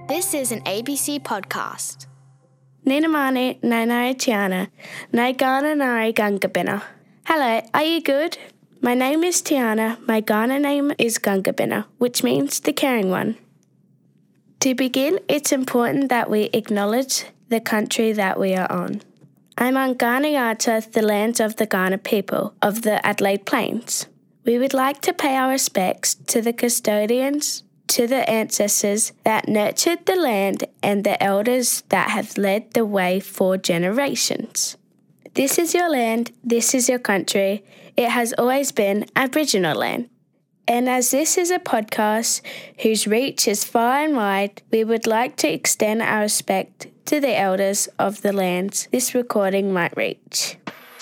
This is an ABC podcast. Ninamani Nainai Tiana, Naigana Nari Gungabina. Hello, are you good? My name is Tiana. My Ghana name is Gungabina, which means the caring one. To begin, it's important that we acknowledge the country that we are on. I'm on Kaurna Yaatja, the lands of the Kaurna people of the Adelaide Plains. We would like to pay our respects to the custodians, to the ancestors that nurtured the land and the elders that have led the way for generations. This is your land, this is your country. It has always been Aboriginal land. And as this is a podcast whose reach is far and wide, we would like to extend our respect to the elders of the lands this recording might reach.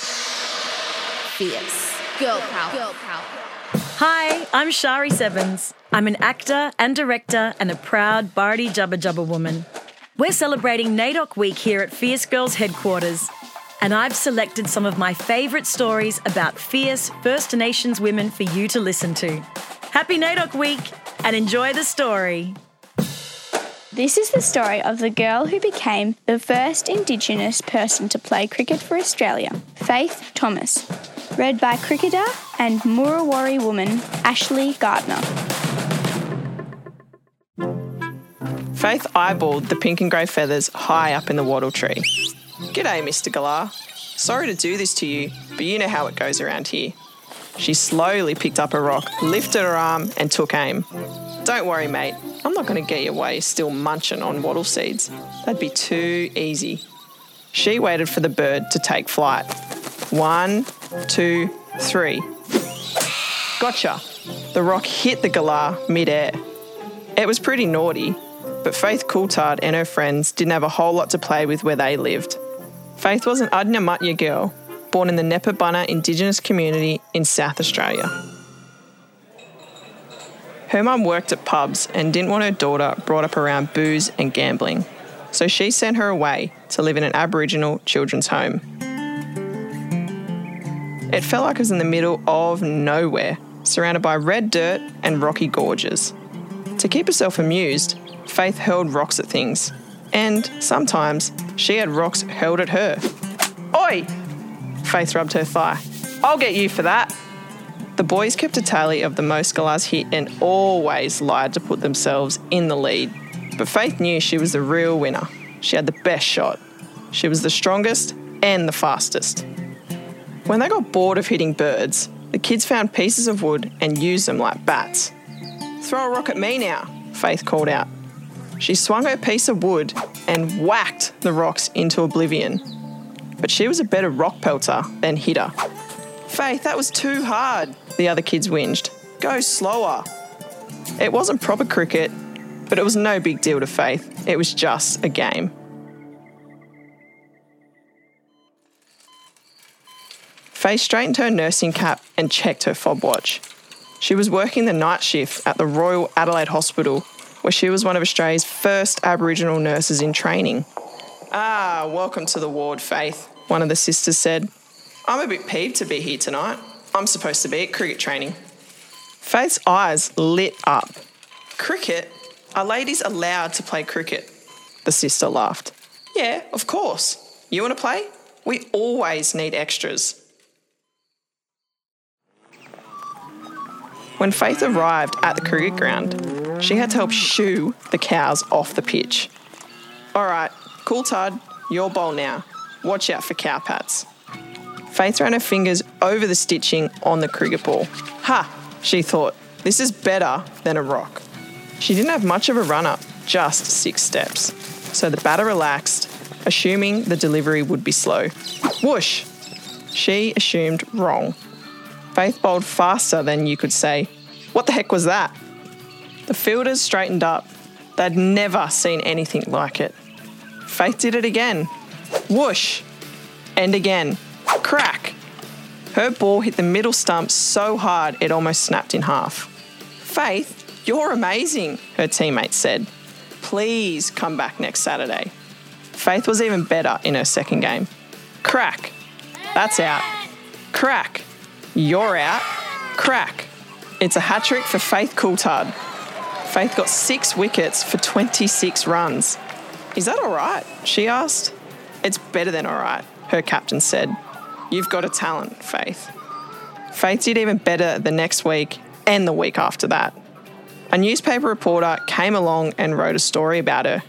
Fierce. Girl power. Hi, I'm Shari Sevens. I'm an actor and director and a proud Bardi Jubba Jubba woman. We're celebrating NAIDOC Week here at Fierce Girls headquarters, and I've selected some of my favourite stories about fierce First Nations women for you to listen to. Happy NAIDOC Week and enjoy the story. This is the story of the girl who became the first Indigenous person to play cricket for Australia, Faith Thomas. Read by cricketer and Murrawari woman Ashley Gardner. Faith eyeballed the pink and grey feathers high up in the wattle tree. "G'day, Mr. Galah. Sorry to do this to you, but you know how it goes around here." She slowly picked up a rock, lifted her arm and took aim. "Don't worry, mate. I'm not going to get you away still munching on wattle seeds. That'd be too easy." She waited for the bird to take flight. 1, 2, 3. Gotcha. The rock hit the galah mid-air. It was pretty naughty, but Faith Coulthard and her friends didn't have a whole lot to play with where they lived. Faith was an Adnyamatya girl, born in the Nepabunna Indigenous community in South Australia. Her mum worked at pubs and didn't want her daughter brought up around booze and gambling, so she sent her away to live in an Aboriginal children's home. It felt like it was in the middle of nowhere, surrounded by red dirt and rocky gorges. To keep herself amused, Faith hurled rocks at things, and sometimes she had rocks hurled at her. "Oi!" Faith rubbed her thigh. "I'll get you for that." The boys kept a tally of the most galahs hit and always lied to put themselves in the lead. But Faith knew she was the real winner. She had the best shot. She was the strongest and the fastest. When they got bored of hitting birds, the kids found pieces of wood and used them like bats. "Throw a rock at me now," Faith called out. She swung her piece of wood and whacked the rocks into oblivion. But she was a better rock pelter than hitter. "Faith, that was too hard," the other kids whinged. "Go slower." It wasn't proper cricket, but it was no big deal to Faith. It was just a game. Faith straightened her nursing cap and checked her fob watch. She was working the night shift at the Royal Adelaide Hospital, where she was one of Australia's first Aboriginal nurses in training. "Ah, welcome to the ward, Faith," one of the sisters said. "I'm a bit peeved to be here tonight. I'm supposed to be at cricket training." Faith's eyes lit up. "Cricket? Are ladies allowed to play cricket?" The sister laughed. "Yeah, of course. You want to play? We always need extras." When Faith arrived at the cricket ground, she had to help shoo the cows off the pitch. "All right, Coulthard, your bowl now. Watch out for cow pats." Faith ran her fingers over the stitching on the cricket ball. "Ha," she thought, "this is better than a rock." She didn't have much of a run-up, just 6 steps. So the batter relaxed, assuming the delivery would be slow. Whoosh! She assumed wrong. Faith bowled faster than you could say. "What the heck was that?" The fielders straightened up. They'd never seen anything like it. Faith did it again. Whoosh! And again. Crack! Her ball hit the middle stump so hard it almost snapped in half. "Faith, you're amazing," her teammates said. "Please come back next Saturday." Faith was even better in her second game. Crack! That's out. Crack! You're out. Crack! It's a hat-trick for Faith Coulthard. Faith got 6 wickets for 26 runs. Is that all right? She asked. It's better than all right, her captain said. You've got a talent, Faith. Faith did even better the next week and the week after that. A newspaper reporter came along and wrote a story about her.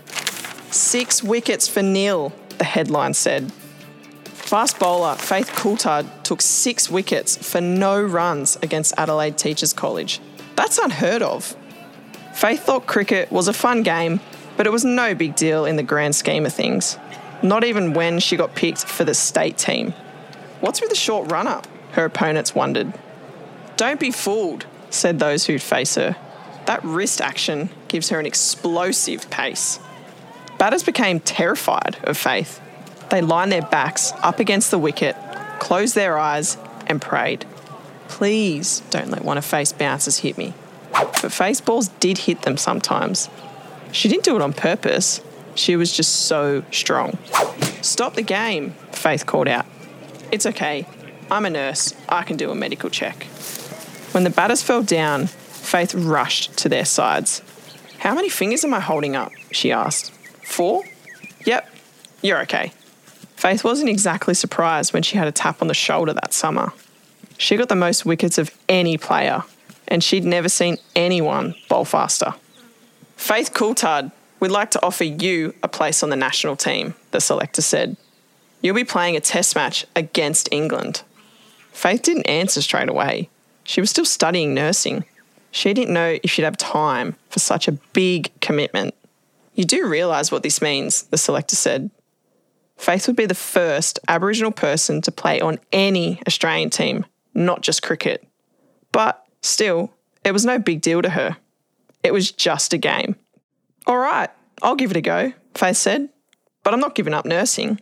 6 wickets for nil, the headline said. Fast bowler Faith Coulthard took 6 wickets for no runs against Adelaide Teachers College. That's unheard of. Faith thought cricket was a fun game, but it was no big deal in the grand scheme of things. Not even when she got picked for the state team. What's with the short run-up? Her opponents wondered. Don't be fooled, said those who'd face her. That wrist action gives her an explosive pace. Batters became terrified of Faith. They lined their backs up against the wicket, closed their eyes and prayed. Please don't let one of Faith's bouncers hit me. But Faith's balls did hit them sometimes. She didn't do it on purpose. She was just so strong. Stop the game, Faith called out. It's okay. I'm a nurse. I can do a medical check. When the batters fell down, Faith rushed to their sides. How many fingers am I holding up? She asked. 4? Yep, you're okay. Faith wasn't exactly surprised when she had a tap on the shoulder that summer. She got the most wickets of any player, and she'd never seen anyone bowl faster. Faith Coulthard, we'd like to offer you a place on the national team, the selector said. You'll be playing a test match against England. Faith didn't answer straight away. She was still studying nursing. She didn't know if she'd have time for such a big commitment. You do realise what this means, the selector said. Faith would be the first Aboriginal person to play on any Australian team, not just cricket. But still, it was no big deal to her. It was just a game. All right, I'll give it a go, Faith said, but I'm not giving up nursing.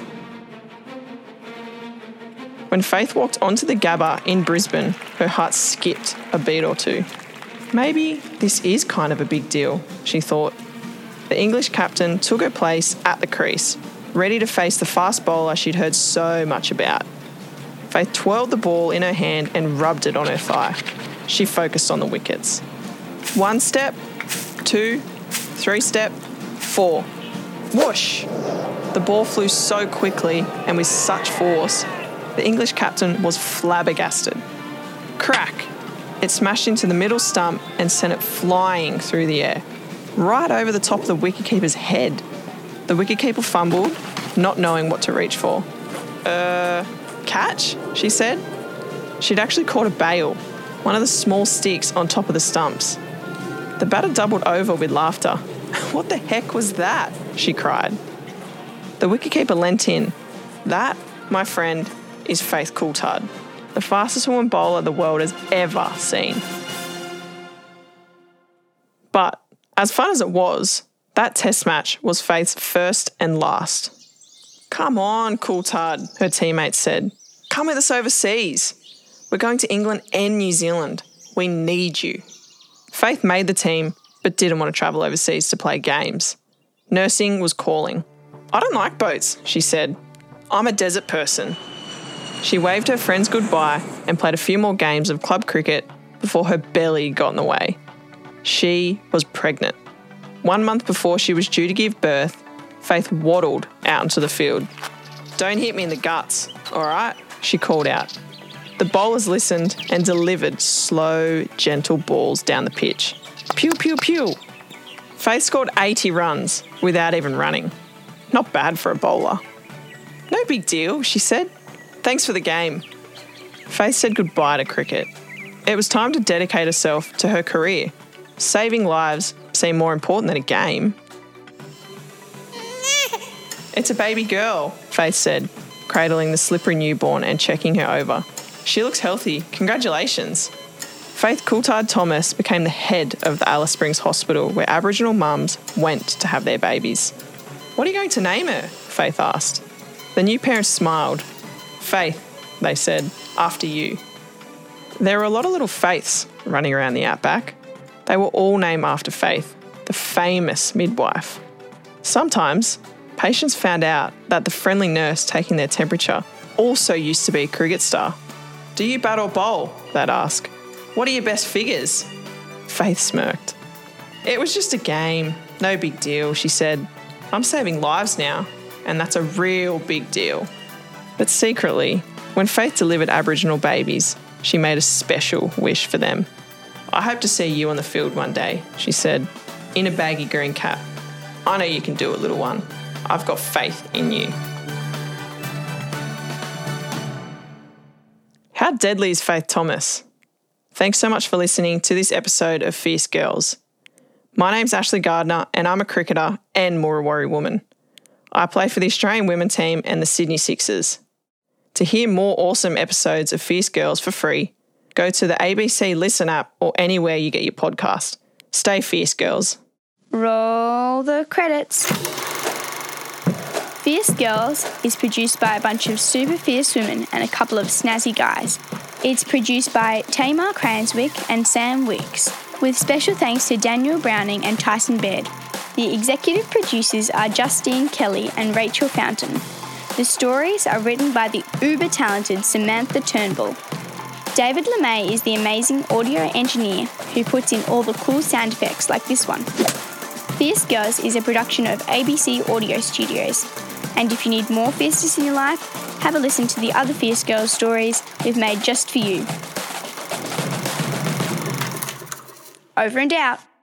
When Faith walked onto the Gabba in Brisbane, her heart skipped a beat or two. Maybe this is kind of a big deal, she thought. The English captain took her place at the crease, ready to face the fast bowler she'd heard so much about. Faith twirled the ball in her hand and rubbed it on her thigh. She focused on the wickets. 1 step, 2, 3 step, 4. Whoosh! The ball flew so quickly and with such force, the English captain was flabbergasted. Crack! It smashed into the middle stump and sent it flying through the air, right over the top of the wicketkeeper's head. The wicketkeeper fumbled, not knowing what to reach for. Catch? She said. She'd actually caught a bail, one of the small sticks on top of the stumps. The batter doubled over with laughter. What the heck was that? She cried. The wicketkeeper leant in. That, my friend, is Faith Coulthard, the fastest woman bowler the world has ever seen. But as fun as it was, that test match was Faith's first and last. Come on, Coulthard, her teammates said. Come with us overseas. We're going to England and New Zealand. We need you. Faith made the team, but didn't want to travel overseas to play games. Nursing was calling. I don't like boats, she said. I'm a desert person. She waved her friends goodbye and played a few more games of club cricket before her belly got in the way. She was pregnant. 1 month before she was due to give birth, Faith waddled out into the field. Don't hit me in the guts, all right? She called out. The bowlers listened and delivered slow, gentle balls down the pitch. Pew, pew, pew. Faith scored 80 runs without even running. Not bad for a bowler. No big deal, she said. Thanks for the game. Faith said goodbye to cricket. It was time to dedicate herself to her career. Saving lives seemed more important than a game. It's a baby girl, Faith said, cradling the slippery newborn and checking her over. She looks healthy. Congratulations. Faith Coulthard Thomas became the head of the Alice Springs Hospital where Aboriginal mums went to have their babies. What are you going to name her? Faith asked. The new parents smiled. Faith, they said, after you. There were a lot of little Faiths running around the outback. They were all named after Faith, the famous midwife. Sometimes, patients found out that the friendly nurse taking their temperature also used to be a cricket star. Do you bat or bowl? They'd ask. What are your best figures? Faith smirked. It was just a game. No big deal, she said. I'm saving lives now, and that's a real big deal. But secretly, when Faith delivered Aboriginal babies, she made a special wish for them. I hope to see you on the field one day, she said, in a baggy green cap. I know you can do it, little one. I've got faith in you. How deadly is Faith Thomas? Thanks so much for listening to this episode of Fierce Girls. My name's Ashley Gardner and I'm a cricketer and Murrawarri woman. I play for the Australian women team and the Sydney Sixers. To hear more awesome episodes of Fierce Girls for free, go to the ABC Listen app or anywhere you get your podcast. Stay fierce, girls. Roll the credits. Fierce Girls is produced by a bunch of super fierce women and a couple of snazzy guys. It's produced by Tamar Cranswick and Sam Wicks, with special thanks to Daniel Browning and Tyson Baird. The executive producers are Justine Kelly and Rachel Fountain. The stories are written by the uber-talented Samantha Turnbull. David LeMay is the amazing audio engineer who puts in all the cool sound effects like this one. Fierce Girls is a production of ABC Audio Studios. And if you need more fierceness in your life, have a listen to the other Fierce Girls stories we've made just for you. Over and out.